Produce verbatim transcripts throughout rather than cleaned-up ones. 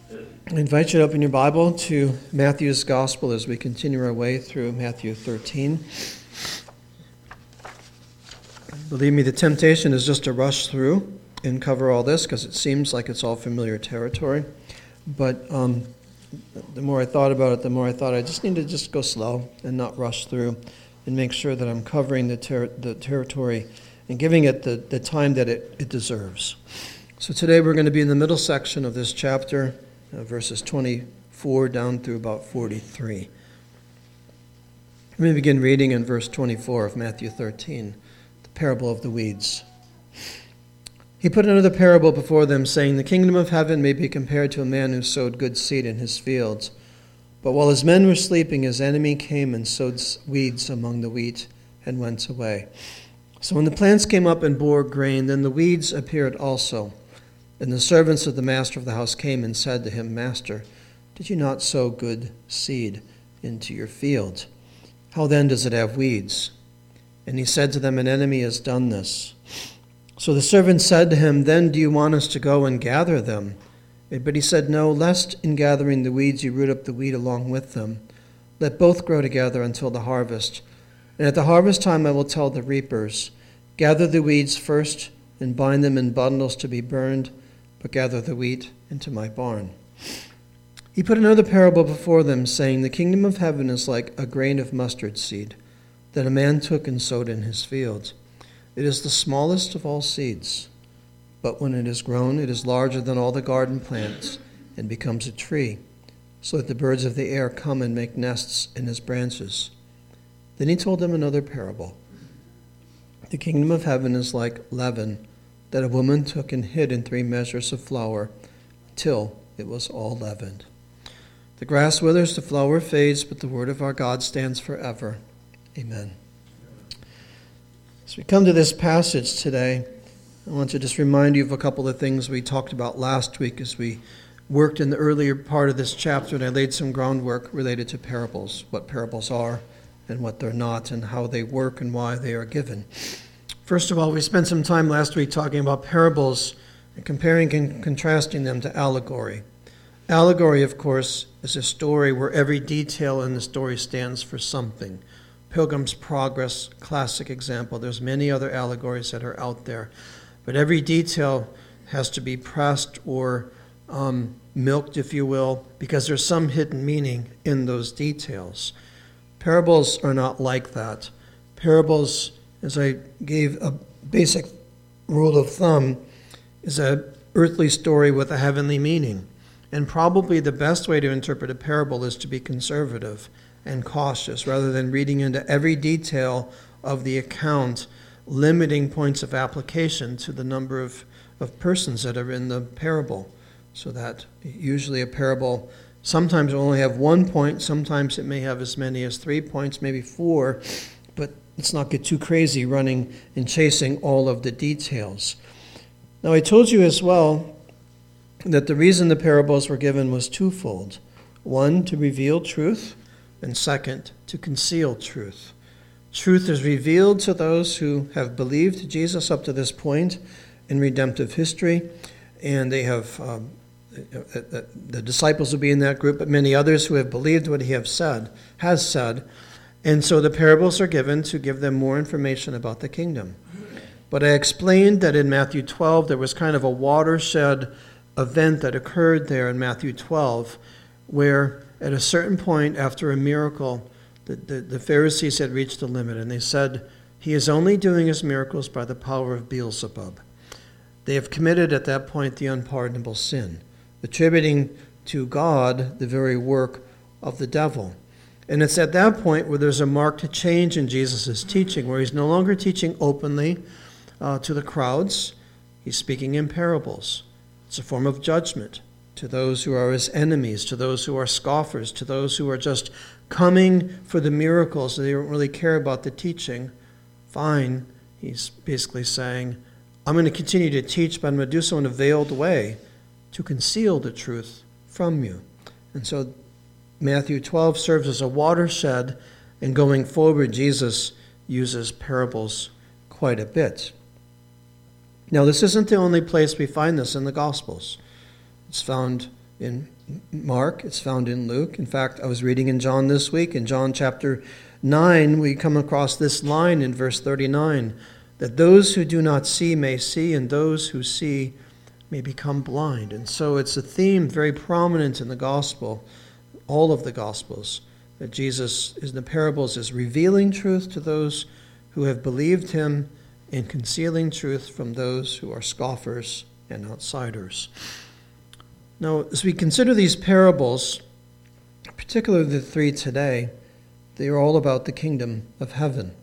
I invite you to open your Bible to Matthew's Gospel as we continue our way through Matthew thirteen. Believe me, the temptation is just to rush through and cover all this because it seems like it's all familiar territory. But um, the more I thought about it, the more I thought I just need to just go slow and not rush through and make sure that I'm covering the, ter- the territory and giving it the, the time that it, it deserves. So today we're going to be in the middle section of this chapter, uh, verses twenty-four down through about forty-three. Let me begin reading in verse twenty-four of Matthew thirteen, the parable of the weeds. He put another parable before them, saying, "The kingdom of heaven may be compared to a man who sowed good seed in his fields. But while his men were sleeping, his enemy came and sowed weeds among the wheat and went away. So when the plants came up and bore grain, then the weeds appeared also. And the servants of the master of the house came and said to him, 'Master, did you not sow good seed into your field? How then does it have weeds?' And he said to them, 'An enemy has done this.' So the servants said to him, 'Then do you want us to go and gather them?' But he said, 'No, lest in gathering the weeds you root up the wheat along with them. Let both grow together until the harvest. And at the harvest time I will tell the reapers, gather the weeds first and bind them in bundles to be burned, but gather the wheat into my barn.' He put another parable before them, saying, 'The kingdom of heaven is like a grain of mustard seed that a man took and sowed in his field. It is the smallest of all seeds, but when it is grown, it is larger than all the garden plants and becomes a tree, so that the birds of the air come and make nests in its branches.' Then he told them another parable. 'The kingdom of heaven is like leaven that a woman took and hid in three measures of flour until it was all leavened. The grass withers, the flower fades, but the word of our God stands forever. Amen.'" As we come to this passage today, I want to just remind you of a couple of things we talked about last week as we worked in the earlier part of this chapter, and I laid some groundwork related to parables, what parables are and what they're not, and how they work and why they are given. First of all, we spent some time last week talking about parables and comparing and contrasting them to allegory. Allegory, of course, is a story where every detail in the story stands for something. Pilgrim's Progress, classic example. There's many other allegories that are out there. But every detail has to be pressed or um, milked, if you will, because there's some hidden meaning in those details. Parables are not like that. Parables, as I gave a basic rule of thumb, is an earthly story with a heavenly meaning. And probably the best way to interpret a parable is to be conservative and cautious, rather than reading into every detail of the account, limiting points of application to the number of, of persons that are in the parable. So that usually a parable sometimes will only have one point, sometimes it may have as many as three points, maybe four, but let's not get too crazy running and chasing all of the details. Now, I told you as well that the reason the parables were given was twofold. One, to reveal truth, and second, to conceal truth. Truth is revealed to those who have believed Jesus up to this point in redemptive history, and they have, um, the disciples will be in that group, but many others who have believed what he have said, has said, and so the parables are given to give them more information about the kingdom. But I explained that in Matthew twelve, there was kind of a watershed event that occurred there in Matthew twelve, where at a certain point after a miracle, the, the, the Pharisees had reached the limit, and they said, "He is only doing his miracles by the power of Beelzebub." They have committed at that point the unpardonable sin, attributing to God the very work of the devil. And it's at that point where there's a marked change in Jesus' teaching, where he's no longer teaching openly uh, to the crowds. He's speaking in parables. It's a form of judgment to those who are his enemies, to those who are scoffers, to those who are just coming for the miracles. They don't really care about the teaching. Fine, he's basically saying, I'm going to continue to teach, but I'm going to do so in a veiled way to conceal the truth from you. And so Matthew twelve serves as a watershed, and going forward, Jesus uses parables quite a bit. Now, this isn't the only place we find this in the Gospels. It's found in Mark, it's found in Luke. In fact, I was reading in John this week. In John chapter nine, we come across this line in verse thirty-nine, that those who do not see may see, and those who see may become blind. And so it's a theme very prominent in the gospel, all of the gospels, that Jesus in the parables is revealing truth to those who have believed him and concealing truth from those who are scoffers and outsiders. Now, as we consider these parables, particularly the three today, they are all about the kingdom of heaven.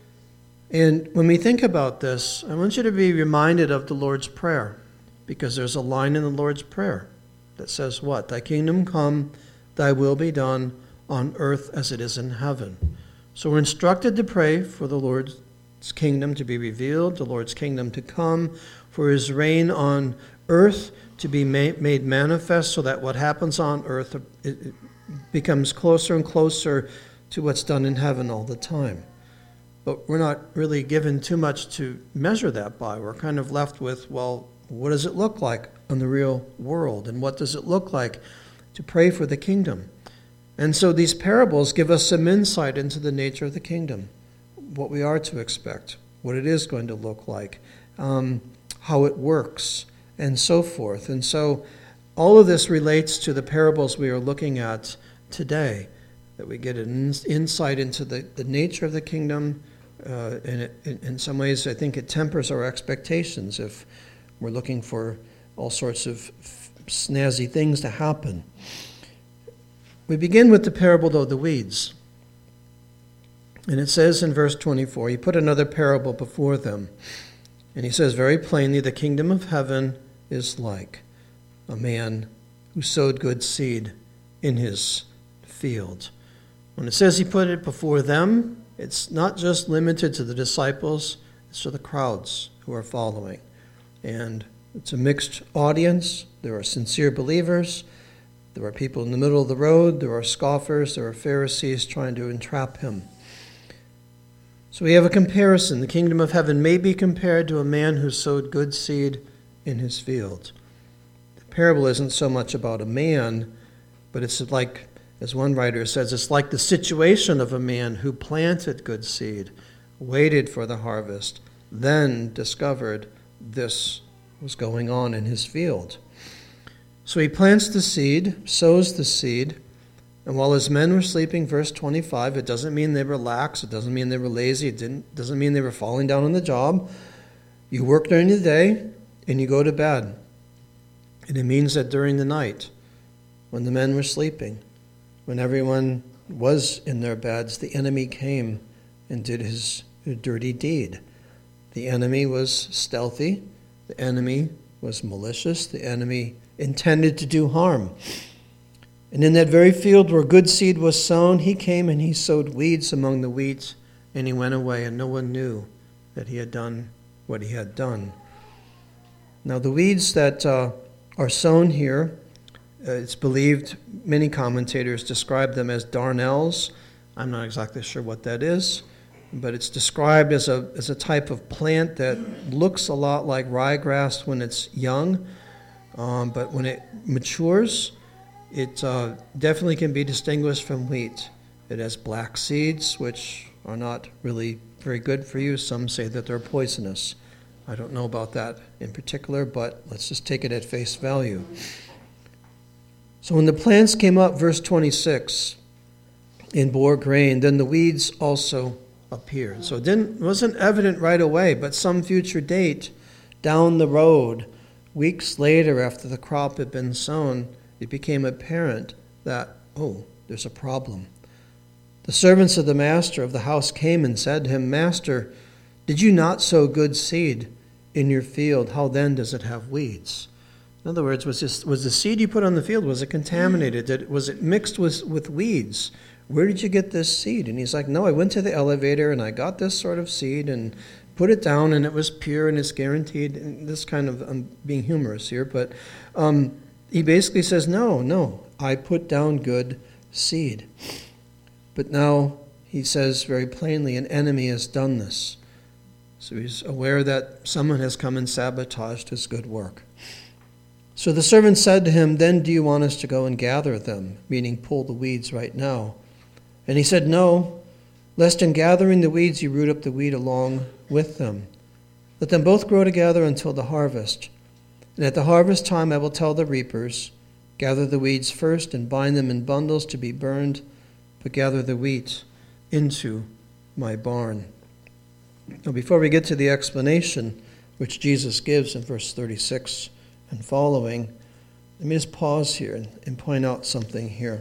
And when we think about this, I want you to be reminded of the Lord's Prayer, because there's a line in the Lord's Prayer that says what? Thy kingdom come, thy will be done on earth as it is in heaven. So we're instructed to pray for the Lord's kingdom to be revealed, the Lord's kingdom to come, for his reign on earth to be made manifest, so that what happens on earth it becomes closer and closer to what's done in heaven all the time. But we're not really given too much to measure that by. We're kind of left with, well, what does it look like in the real world? And what does it look like to pray for the kingdom? And so these parables give us some insight into the nature of the kingdom, what we are to expect, what it is going to look like, um, how it works, and so forth. And so all of this relates to the parables we are looking at today, that we get an insight into the, the nature of the kingdom. Uh, and it, in, in some ways, I think it tempers our expectations if we're looking for all sorts of f- snazzy things to happen. We begin with the parable of the weeds. And it says in verse twenty-four, he put another parable before them. And he says very plainly, the kingdom of heaven is like a man who sowed good seed in his field. When it says he put it before them, it's not just limited to the disciples, it's to the crowds who are following. And it's a mixed audience. There are sincere believers. There are people in the middle of the road. There are scoffers. There are Pharisees trying to entrap him. So we have a comparison. The kingdom of heaven may be compared to a man who sowed good seed in his field. The parable isn't so much about a man, but it's like, as one writer says, it's like the situation of a man who planted good seed, waited for the harvest, then discovered this was going on in his field. So he plants the seed, sows the seed, and while his men were sleeping, verse twenty-five, it doesn't mean they were lax, it doesn't mean they were lazy, it didn't, doesn't mean they were falling down on the job. You work during the day, and you go to bed. And it means that during the night, when the men were sleeping, when everyone was in their beds, the enemy came and did his dirty deed. The enemy was stealthy. The enemy was malicious. The enemy intended to do harm. And in that very field where good seed was sown, he came and he sowed weeds among the wheat, and he went away, and no one knew that he had done what he had done. Now, the weeds that uh, are sown here, uh, it's believed, many commentators describe them as darnels. I'm not exactly sure what that is, but it's described as a as a type of plant that looks a lot like ryegrass when it's young, um, but when it matures, it uh, definitely can be distinguished from wheat. It has black seeds, which are not really very good for you. Some say that they're poisonous. I don't know about that in particular, but let's just take it at face value. So when the plants came up, verse twenty-six, and bore grain, then the weeds also appeared. So it didn't, wasn't evident right away, but some future date down the road, weeks later after the crop had been sown, it became apparent that, oh, there's a problem. The servants of the master of the house came and said to him, Master, did you not sow good seed in your field? How then does it have weeds? In other words, was this, was the seed you put on the field, was it contaminated? Did, was it mixed with, with weeds? Where did you get this seed? And he's like, no, I went to the elevator and I got this sort of seed and put it down, and it was pure and it's guaranteed. And this kind of, I'm being humorous here, but um, he basically says, no, no, I put down good seed. But now he says very plainly, an enemy has done this. So he's aware that someone has come and sabotaged his good work. So the servant said to him, then do you want us to go and gather them, meaning pull the weeds right now? And he said, no, lest in gathering the weeds you root up the wheat along with them. Let them both grow together until the harvest. And at the harvest time I will tell the reapers, gather the weeds first and bind them in bundles to be burned, but gather the wheat into my barn. Now before we get to the explanation which Jesus gives in verse thirty-six and following, let me just pause here and, and point out something here.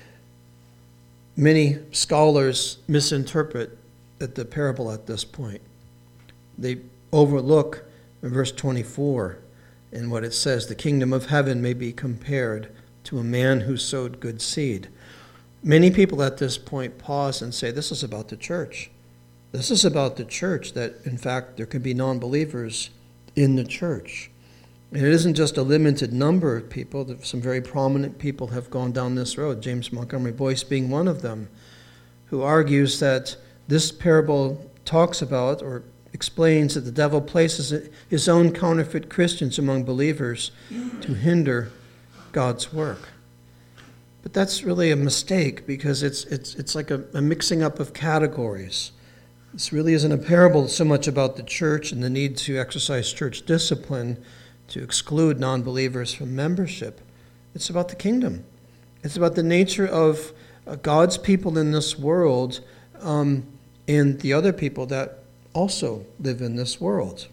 Many scholars misinterpret the parable at this point. They overlook in verse twenty-four and what it says, the kingdom of heaven may be compared to a man who sowed good seed. Many people at this point pause and say, this is about the church. This is about the church, that in fact there can be non-believers in the church. And it isn't just a limited number of people. Some very prominent people have gone down this road, James Montgomery Boyce being one of them, who argues that this parable talks about or explains that the devil places his own counterfeit Christians among believers to hinder God's work. But that's really a mistake, because it's it's it's like a, a mixing up of categories. This really isn't a parable so much about the church and the need to exercise church discipline to exclude non-believers from membership. It's about the kingdom. It's about the nature of uh, God's people in this world um, and the other people that also live in this world.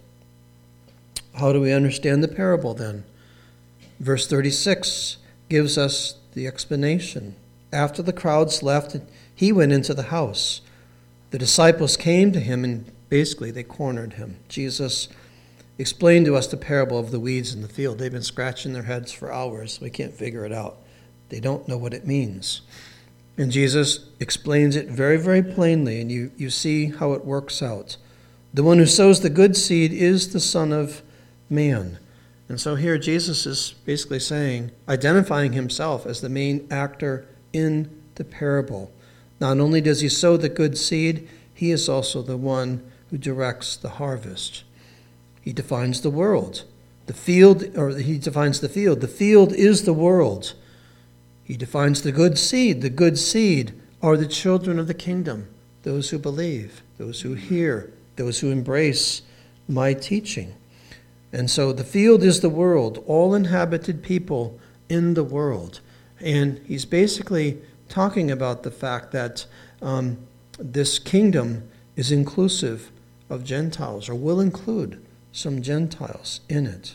How do we understand the parable then? Verse thirty-six gives us the explanation. After the crowds left, he went into the house. The disciples came to him and basically they cornered him. Jesus explained to us the parable of the weeds in the field. They've been scratching their heads for hours. We can't figure it out. They don't know what it means. And Jesus explains it very, very plainly, and you, you see how it works out. The one who sows the good seed is the Son of Man. And so here Jesus is basically saying, identifying himself as the main actor in the parable. Not only does he sow the good seed, he is also the one who directs the harvest. He defines the world. The field, or he defines the field. The field is the world. He defines the good seed. The good seed are the children of the kingdom, those who believe, those who hear, those who embrace my teaching. And so the field is the world, all inhabited people in the world. And he's basically talking about the fact that um, this kingdom is inclusive of Gentiles, or will include some Gentiles in it.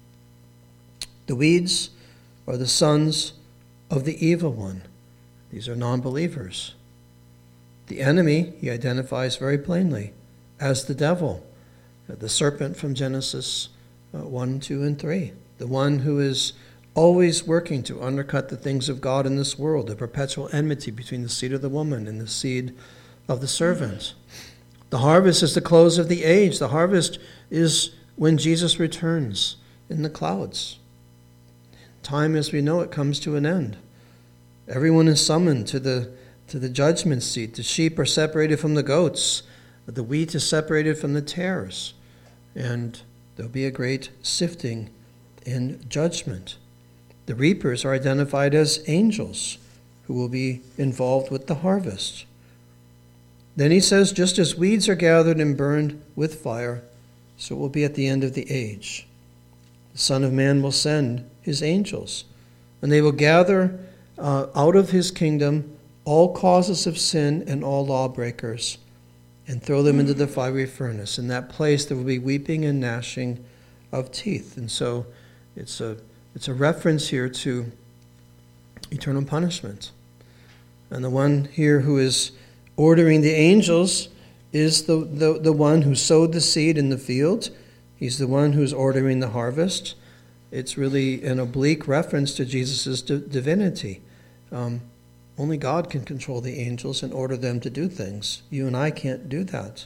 The weeds are the sons of the evil one. These are non-believers. The enemy, he identifies very plainly as the devil, the serpent from Genesis uh, one, two, and three, the one who is always working to undercut the things of God in this world, the perpetual enmity between the seed of the woman and the seed of the servant. The harvest is the close of the age. The harvest is when Jesus returns in the clouds. Time as we know it comes to an end. Everyone is summoned to the, to the judgment seat. The sheep are separated from the goats. The wheat is separated from the tares. And there'll be a great sifting in judgment. The reapers are identified as angels who will be involved with the harvest. Then he says, just as weeds are gathered and burned with fire, so it will be at the end of the age. The Son of Man will send his angels, and they will gather uh, out of his kingdom all causes of sin and all lawbreakers, and throw them into the fiery furnace. In that place there will be weeping and gnashing of teeth. And so it's a it's a reference here to eternal punishment. And the one here who is ordering the angels is the, the, the one who sowed the seed in the field. He's the one who's ordering the harvest. It's really an oblique reference to Jesus' di- divinity. Um, only God can control the angels and order them to do things. You and I can't do that.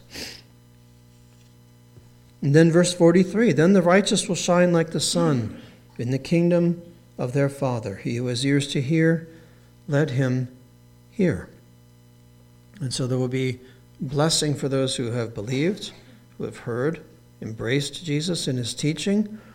And then verse forty-three, then the righteous will shine like the sun in the kingdom of their Father. He who has ears to hear, let him hear. And so there will be blessing for those who have believed, who have heard, embraced Jesus in his teaching,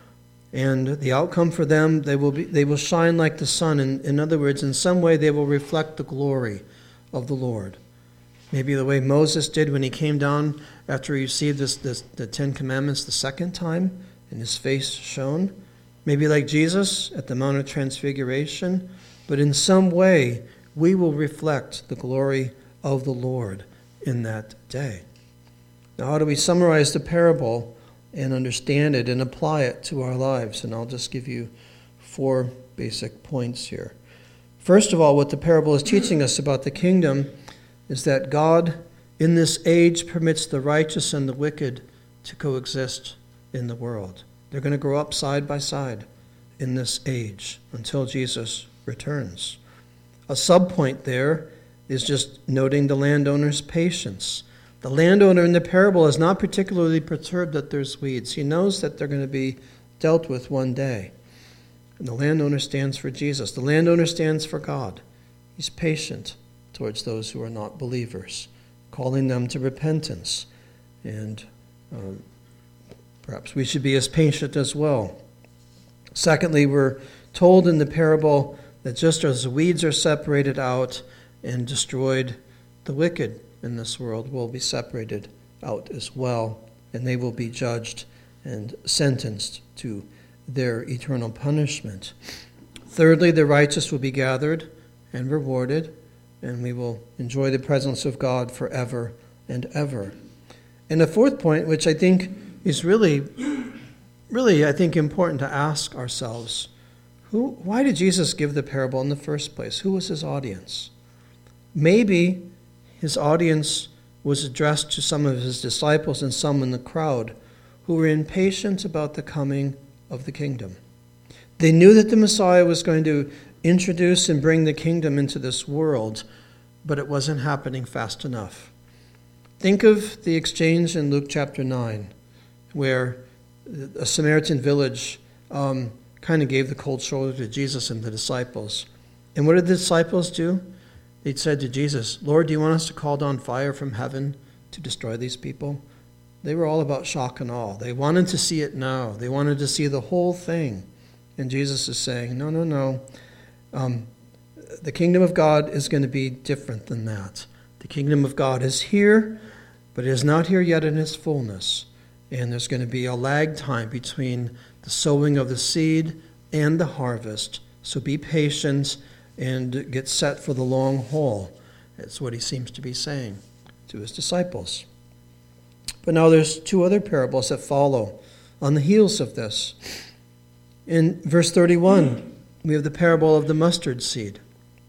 And the outcome for them, they will be, they will shine like the sun. In, in other words, in some way they will reflect the glory of the Lord. Maybe the way Moses did when he came down after he received this, this, the Ten Commandments the second time, and his face shone. Maybe like Jesus at the Mount of Transfiguration. But in some way, we will reflect the glory of the Lord in that day. Now, how do we summarize the parable and understand it and apply it to our lives? And I'll just give you four basic points here. First of all, what the parable is teaching us about the kingdom is that God in this age permits the righteous and the wicked to coexist in the world. They're going to grow up side by side in this age until Jesus returns. A subpoint there is just noting the landowner's patience. The landowner in the parable is not particularly perturbed that there's weeds. He knows that they're going to be dealt with one day. And the landowner stands for Jesus. The landowner stands for God. He's patient towards those who are not believers, calling them to repentance. And um, perhaps we should be as patient as well. Secondly, we're told in the parable that just as the weeds are separated out and destroyed, the wicked in this world will be separated out as well, and they will be judged and sentenced to their eternal punishment. Thirdly, the righteous will be gathered and rewarded, and we will enjoy the presence of God forever and ever. And the fourth point, which I think is really, really, I think, important to ask ourselves, who, why did Jesus give the parable in the first place? Who was his audience? Maybe his audience was addressed to some of his disciples and some in the crowd who were impatient about the coming of the kingdom. They knew that the Messiah was going to introduce and bring the kingdom into this world, but it wasn't happening fast enough. Think of the exchange in Luke chapter nine, where a Samaritan village um, kind of gave the cold shoulder to Jesus and the disciples. And what did the disciples do? They said to Jesus, "Lord, do you want us to call down fire from heaven to destroy these people?" They were all about shock and awe. They wanted to see it now. They wanted to see the whole thing. And Jesus is saying, no, no, no. Um, the kingdom of God is going to be different than that. The kingdom of God is here, but it is not here yet in its fullness. And there's going to be a lag time between the sowing of the seed and the harvest. So be patient and get set for the long haul. That's what he seems to be saying to his disciples. But now there's two other parables that follow on the heels of this. In verse thirty-one, we have the parable of the mustard seed.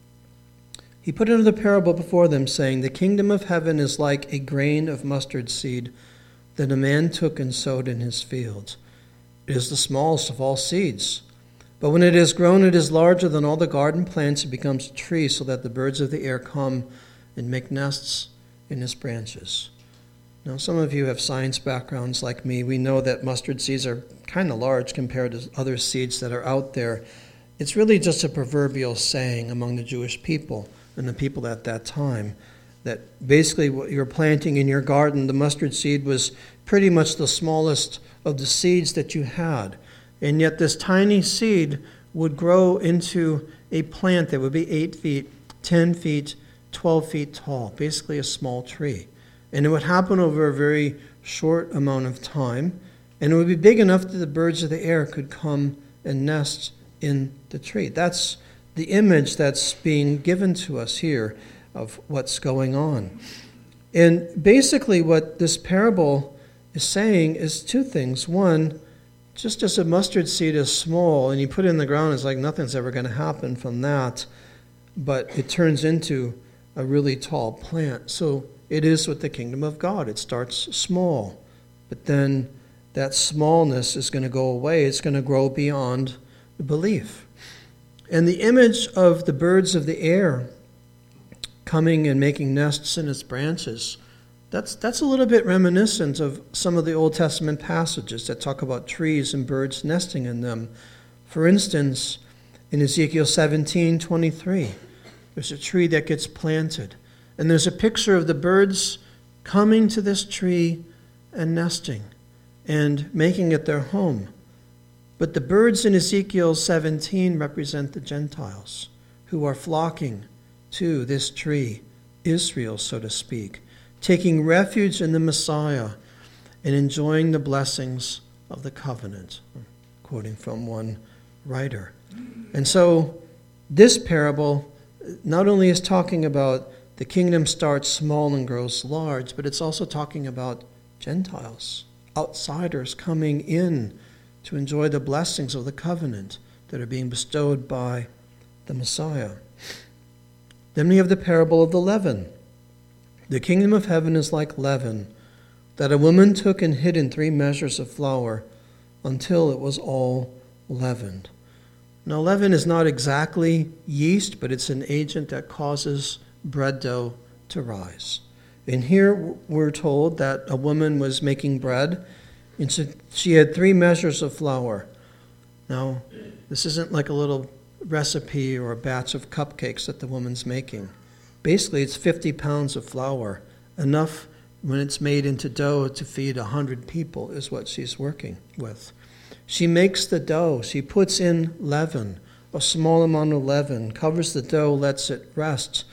He put another parable before them, saying, "The kingdom of heaven is like a grain of mustard seed that a man took and sowed in his field. It is the smallest of all seeds. But when it is grown, it is larger than all the garden plants. It becomes a tree, so that the birds of the air come and make nests in its branches." Now, some of you have science backgrounds like me. We know that mustard seeds are kind of large compared to other seeds that are out there. It's really just a proverbial saying among the Jewish people and the people at that time, that basically what you're planting in your garden, the mustard seed was pretty much the smallest of the seeds that you had. And yet this tiny seed would grow into a plant that would be eight feet, ten feet, twelve feet tall, basically a small tree. And it would happen over a very short amount of time, and it would be big enough that the birds of the air could come and nest in the tree. That's the image that's being given to us here of what's going on. And basically what this parable is saying is two things. One, just as a mustard seed is small and you put it in the ground, it's like nothing's ever going to happen from that, but it turns into a really tall plant. So it is with the kingdom of God. It starts small, but then that smallness is going to go away. It's going to grow beyond belief. And the image of the birds of the air coming and making nests in its branches, that's that's a little bit reminiscent of some of the Old Testament passages that talk about trees and birds nesting in them. For instance, in Ezekiel seventeen twenty-three, there's a tree that gets planted, and there's a picture of the birds coming to this tree and nesting and making it their home. But the birds in Ezekiel seventeen represent the Gentiles who are flocking to this tree, Israel, so to speak, taking refuge in the Messiah and enjoying the blessings of the covenant, quoting from one writer. And so this parable not only is talking about the kingdom starts small and grows large, but it's also talking about Gentiles, outsiders coming in to enjoy the blessings of the covenant that are being bestowed by the Messiah. Then we have the parable of the leaven. The kingdom of heaven is like leaven that a woman took and hid in three measures of flour until it was all leavened. Now, leaven is not exactly yeast, but it's an agent that causes bread dough to rise. And here we're told that a woman was making bread, and so she had three measures of flour. Now, this isn't like a little recipe or a batch of cupcakes that the woman's making. Basically, it's fifty pounds of flour, enough when it's made into dough to feed one hundred people is what she's working with. She makes the dough. She puts in leaven, a small amount of leaven, covers the dough, lets it rest,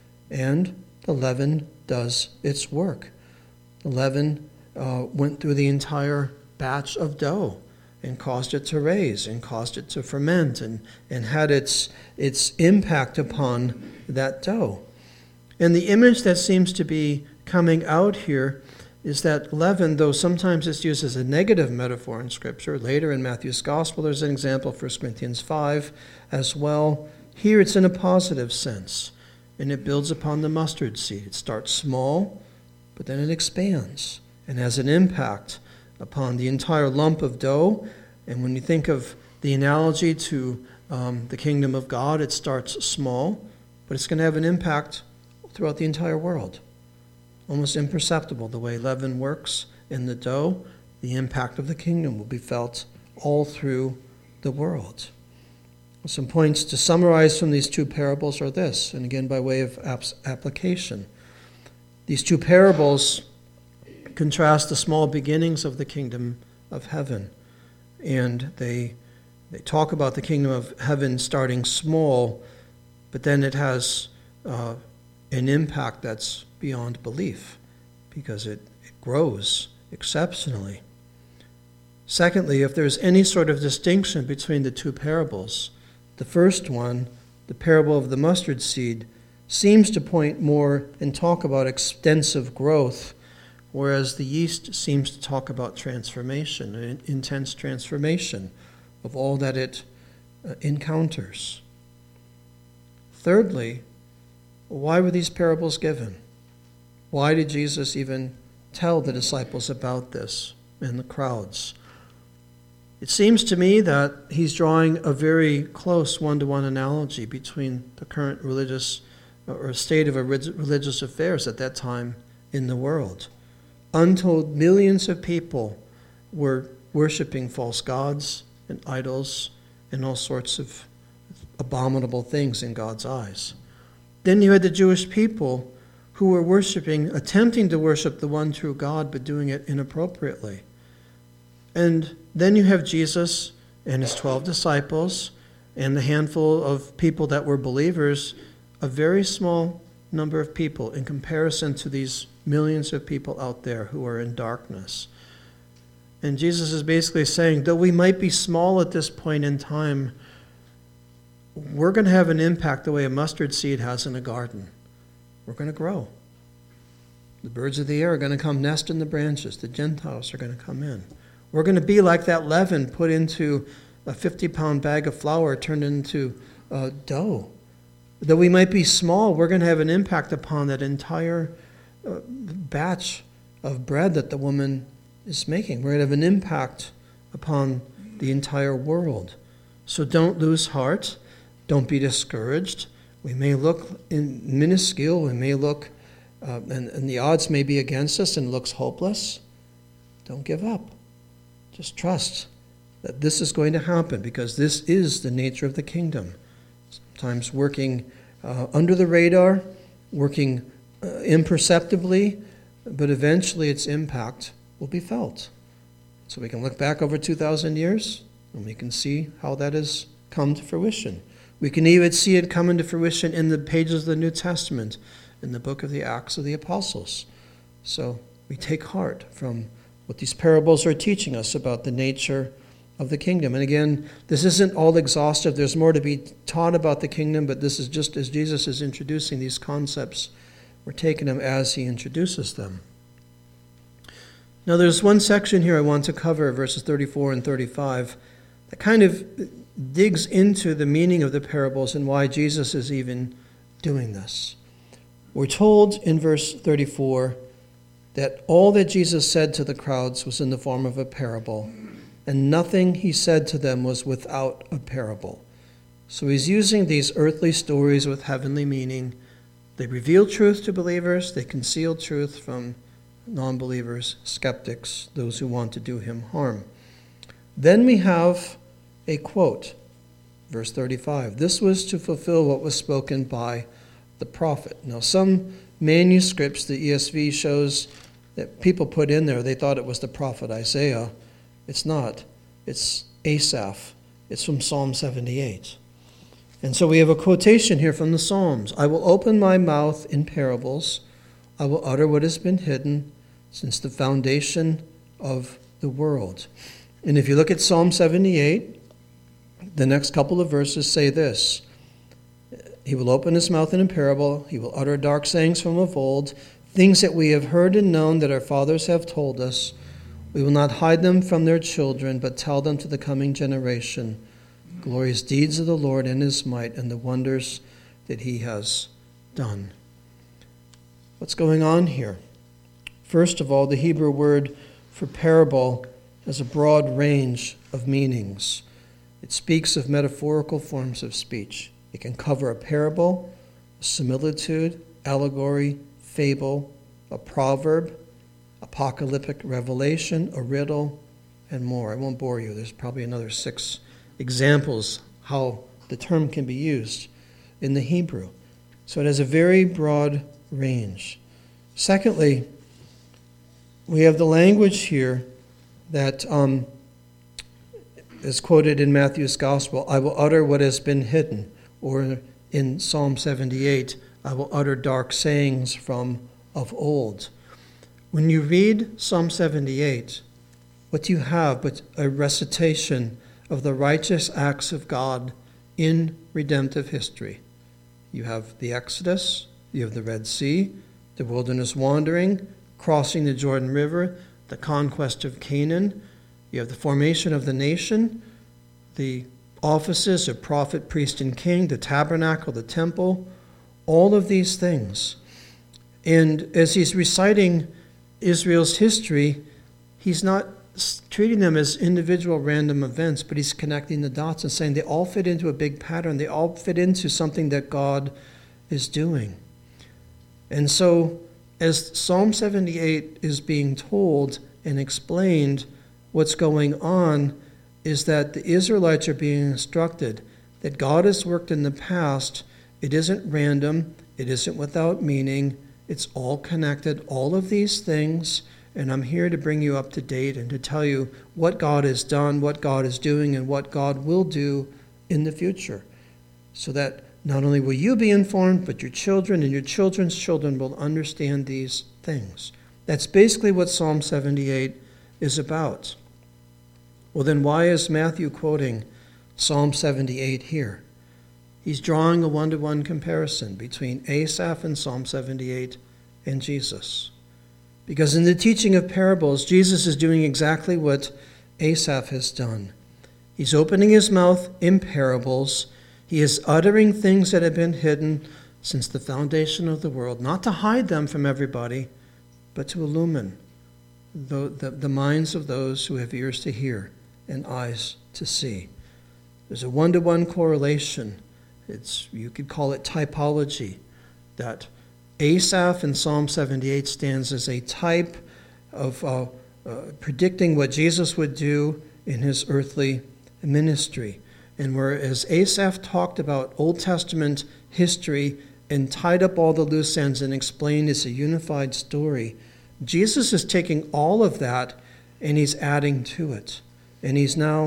and the leaven does its work. The leaven uh, went through the entire batch of dough and caused it to raise and caused it to ferment and, and had its, its impact upon that dough. And the image that seems to be coming out here is that leaven, though sometimes it's used as a negative metaphor in Scripture, later in Matthew's Gospel there's an example, First Corinthians five as well. Here it's in a positive sense, and it builds upon the mustard seed. It starts small, but then it expands and has an impact upon the entire lump of dough. And when you think of the analogy to um, the kingdom of God, it starts small, but it's going to have an impact throughout the entire world. Almost imperceptible the way leaven works in the dough. The impact of the kingdom will be felt all through the world. Some points to summarize from these two parables are this, and again by way of application. These two parables contrast the small beginnings of the kingdom of heaven, and they they talk about the kingdom of heaven starting small, but then it has uh, an impact that's beyond belief because it, it grows exceptionally. Secondly, if there's any sort of distinction between the two parables, the first one, the parable of the mustard seed, seems to point more and talk about extensive growth, whereas the yeast seems to talk about transformation, an intense transformation of all that it uh, encounters. Thirdly, why were these parables given? Why did Jesus even tell the disciples about this in the crowds? It seems to me that he's drawing a very close one-to-one analogy between the current religious or state of religious affairs at that time in the world. Untold millions of people were worshiping false gods and idols and all sorts of abominable things in God's eyes. Then you had the Jewish people who were worshiping, attempting to worship the one true God, but doing it inappropriately. And then you have Jesus and his twelve disciples and the handful of people that were believers, a very small number of people in comparison to these millions of people out there who are in darkness. And Jesus is basically saying, though we might be small at this point in time, we're going to have an impact the way a mustard seed has in a garden. We're going to grow. The birds of the air are going to come nest in the branches. The Gentiles are going to come in. We're going to be like that leaven put into a fifty-pound bag of flour turned into uh, dough. Though we might be small, we're going to have an impact upon that entire uh, batch of bread that the woman is making. We're going to have an impact upon the entire world. So don't lose heart. Don't be discouraged. We may look in minuscule, we may look, uh, and, and the odds may be against us and it looks hopeless. Don't give up. Just trust that this is going to happen because this is the nature of the kingdom. Sometimes working uh, under the radar, working uh, imperceptibly, but eventually its impact will be felt. So we can look back over two thousand years And we can see how that has come to fruition. We can even see it come into fruition in the pages of the New Testament, in the book of the Acts of the Apostles. So we take heart from what these parables are teaching us about the nature of the kingdom. And again, this isn't all exhaustive. There's more to be taught about the kingdom, but this is just as Jesus is introducing these concepts, we're taking them as he introduces them. Now there's one section here I want to cover, verses thirty-four and thirty-five, that kind of digs into the meaning of the parables and why Jesus is even doing this. We're told in verse thirty-four that all that Jesus said to the crowds was in the form of a parable, and nothing he said to them was without a parable. So he's using these earthly stories with heavenly meaning. They reveal truth to believers, they conceal truth from non-believers, skeptics, those who want to do him harm. Then we have a quote, verse thirty-five. This was to fulfill what was spoken by the prophet. Now, some manuscripts, the E S V shows that people put in there, they thought it was the prophet Isaiah. It's not. It's Asaph. It's from Psalm seventy-eight. And so we have a quotation here from the Psalms. I will open my mouth in parables. I will utter what has been hidden since the foundation of the world. And if you look at Psalm seventy-eight, the next couple of verses say this. He will open his mouth in a parable. He will utter dark sayings from of old, things that we have heard and known that our fathers have told us. We will not hide them from their children, but tell them to the coming generation, glorious deeds of the Lord and his might and the wonders that he has done. What's going on here? First of all, the Hebrew word for parable has a broad range of meanings. It speaks of metaphorical forms of speech. It can cover a parable, a similitude, allegory, fable, a proverb, apocalyptic revelation, a riddle, and more. I won't bore you. There's probably another six examples how the term can be used in the Hebrew. So it has a very broad range. Secondly, we have the language here that um, is quoted in Matthew's Gospel, I will utter what has been hidden. Or in Psalm seventy-eight, I will utter dark sayings from of old. When you read Psalm seventy-eight, what do you have but a recitation of the righteous acts of God in redemptive history? You have the Exodus, you have the Red Sea, the wilderness wandering, crossing the Jordan River, the conquest of Canaan, you have the formation of the nation, the offices of prophet, priest, and king, the tabernacle, the temple, all of these things. And as he's reciting Israel's history, he's not treating them as individual random events, but he's connecting the dots and saying they all fit into a big pattern. They all fit into something that God is doing. And so as Psalm seventy-eight is being told and explained, what's going on is that the Israelites are being instructed that God has worked in the past. It isn't random. It isn't without meaning. It's all connected, all of these things, and I'm here to bring you up to date and to tell you what God has done, what God is doing, and what God will do in the future, so that not only will you be informed, but your children and your children's children will understand these things. That's basically what Psalm seventy-eight is about. Well, then why is Matthew quoting Psalm seventy-eight here? He's drawing a one-to-one comparison between Asaph and Psalm seventy-eight and Jesus. Because in the teaching of parables, Jesus is doing exactly what Asaph has done. He's opening his mouth in parables. He is uttering things that have been hidden since the foundation of the world, not to hide them from everybody, but to illumine the, the, the minds of those who have ears to hear and eyes to see. There's a one-to-one correlation. It's, you could call it typology, that Asaph in Psalm seventy-eight stands as a type of uh, uh, predicting what Jesus would do in his earthly ministry. And whereas Asaph talked about Old Testament history and tied up all the loose ends and explained it's a unified story, Jesus is taking all of that and he's adding to it. And he's now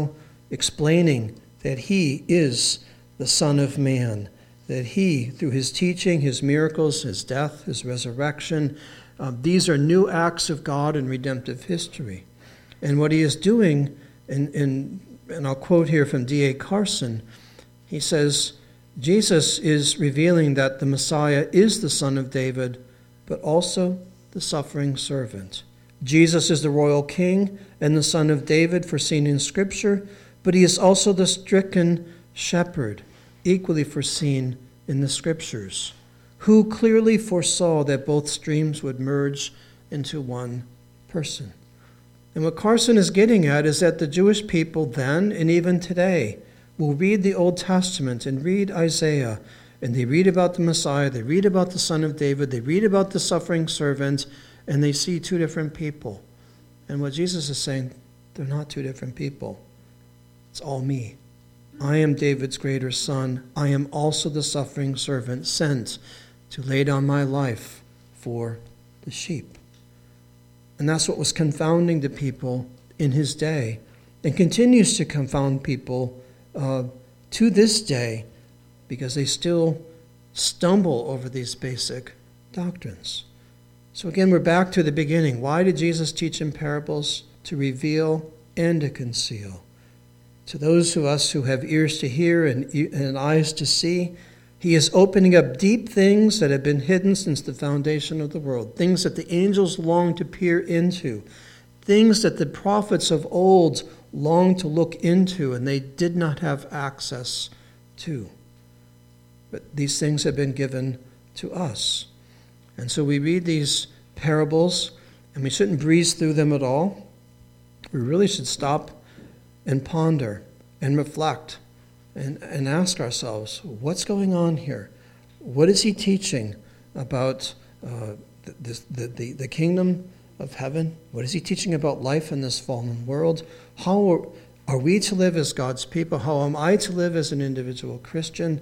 explaining that he is the Son of Man, that he, through his teaching, his miracles, his death, his resurrection, uh, these are new acts of God in redemptive history. And what he is doing, in, in, and I'll quote here from D A Carson, he says, Jesus is revealing that the Messiah is the Son of David, but also the suffering servant. Jesus is the royal king and the Son of David foreseen in Scripture, but he is also the stricken shepherd, equally foreseen in the Scriptures, who clearly foresaw that both streams would merge into one person. And what Carson is getting at is that the Jewish people then and even today will read the Old Testament and read Isaiah, and they read about the Messiah, they read about the Son of David, they read about the suffering servant, and they see two different people. And what Jesus is saying, they're not two different people. It's all me. I am David's greater son. I am also the suffering servant sent to lay down my life for the sheep. And that's what was confounding the people in his day and continues to confound people uh, to this day because they still stumble over these basic doctrines. So again, we're back to the beginning. Why did Jesus teach in parables? To reveal and to conceal. To those of us who have ears to hear and, and eyes to see, he is opening up deep things that have been hidden since the foundation of the world, things that the angels long to peer into, things that the prophets of old longed to look into and they did not have access to. But these things have been given to us. And so we read these parables, and we shouldn't breeze through them at all. We really should stop and ponder and reflect and, and ask ourselves, what's going on here? What is he teaching about uh, the, the, the, the kingdom of heaven? What is he teaching about life in this fallen world? How are, are we to live as God's people? How am I to live as an individual Christian?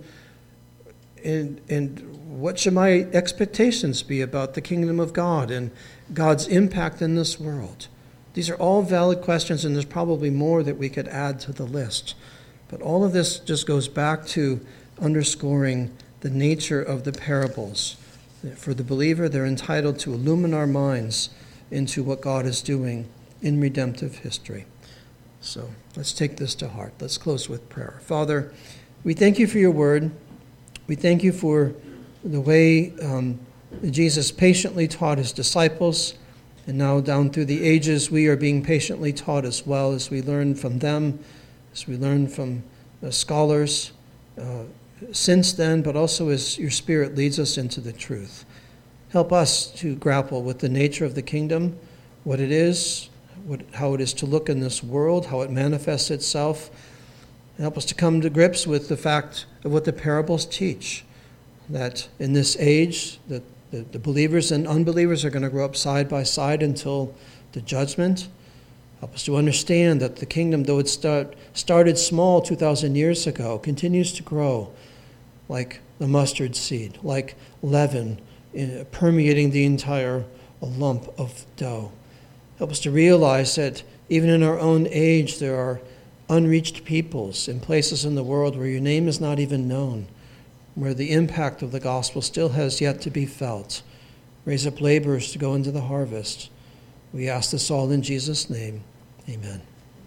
And, and what should my expectations be about the kingdom of God and God's impact in this world? These are all valid questions, and there's probably more that we could add to the list. But all of this just goes back to underscoring the nature of the parables. For the believer, they're entitled to illumine our minds into what God is doing in redemptive history. So let's take this to heart. Let's close with prayer. Father, we thank you for your word. We thank you for the way um, Jesus patiently taught his disciples, and now down through the ages we are being patiently taught as well as we learn from them, as we learn from the scholars uh, since then, but also as your Spirit leads us into the truth. Help us to grapple with the nature of the kingdom, what it is, what, how it is to look in this world, how it manifests itself. Help us to come to grips with the fact of what the parables teach, that in this age, that the, the believers and unbelievers are going to grow up side by side until the judgment. Help us to understand that the kingdom, though it start, started small two thousand years ago, continues to grow like the mustard seed, like leaven, in, permeating the entire lump of dough. Help us to realize that even in our own age, there are unreached peoples in places in the world where your name is not even known, where the impact of the gospel still has yet to be felt. Raise up laborers to go into the harvest. We ask this all in Jesus' name. Amen.